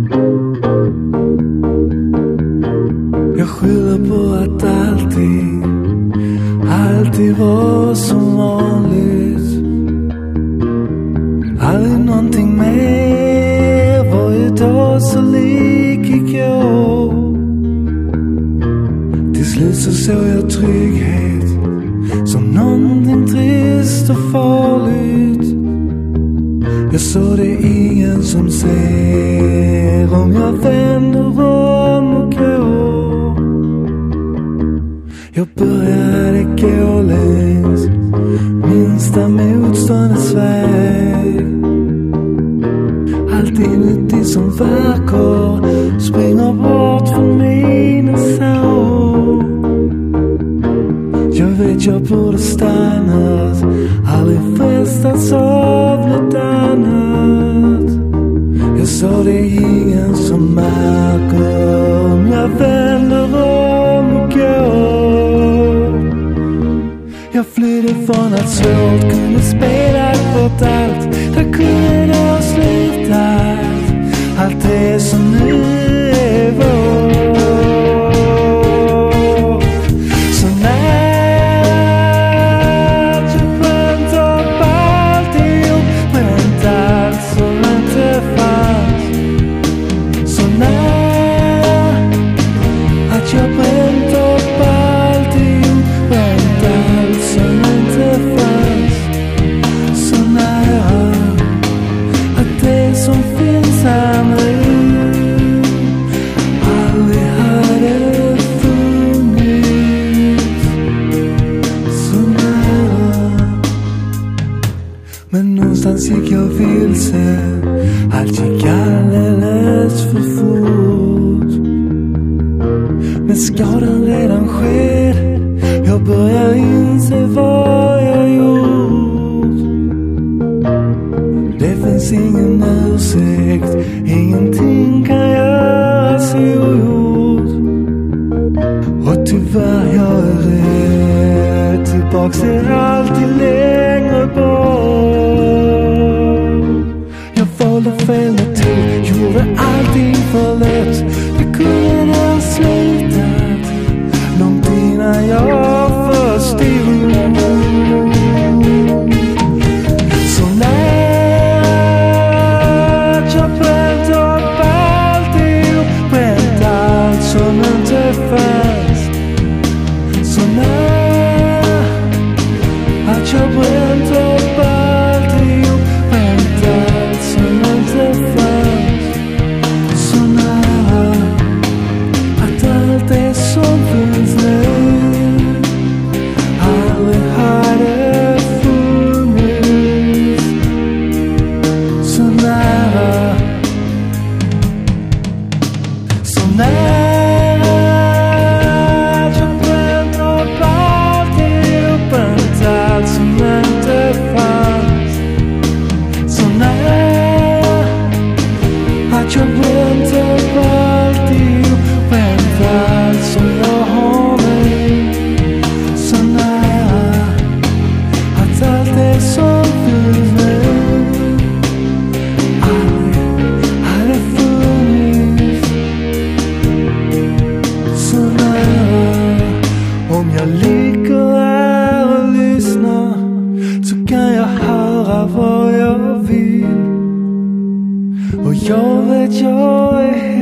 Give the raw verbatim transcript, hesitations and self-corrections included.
Jag skyller på att alltid, alltid var som vanligt. Aldrig någonting mer, varje dag så lik igår. Till slut så såg jag trygghet som någonting trist och farligt. Jag såg det ingen som ser om jag vänder om och går. Jag började gå längs minsta motståndets väg. Allt inuti som verkar springer bort från mina sår. Jag vet jag borde stannat, aldrig frestats av något annat. Jag sa det är ingen som märker om jag vänder om och går. Jag flydde från att svårt kunde spela bort allt. Där kunde det ha slutat, allt det som nu är vår. Så när jag bränt upp alltihop, bränt allt som inte fanns. Så när att jag bränt upp alltihop, bränt allt som inte fanns. Så nära att det som finns här nu aldrig hade funnits. Så nära. Men någonstans gick jag vilse, allt gick alldeles för fort. Men skadan redan sker, jag börjar inse vad jag gjort. Det finns ingen ursäkt, ingenting kan göras ogjort. Och tyvärr jag är rädd, tillbaks är alltid längre bort. Jag valde fel metod, gjorde allting för lätt. Det kunde ha slutat långt innan jag förstod. Så när jag bränt upp alltihop, bränt allt som inte fanns. Så när att jag bränt upp alltihop, bränt allt som inte fanns. Så nära att allt det som finns nu aldrig hade funnits. Så nära, så nära att jag bränt upp alltihop, bränt allt som inte fanns. Så nära att jag bränt upp alltihop, bränt allt som jag har nu. Så nära att allt det som finns nu aldrig hade funnits. Så nära. Om jag ligger här och lyssnar så kan jag höra vad jag vill. Och jag vet jag är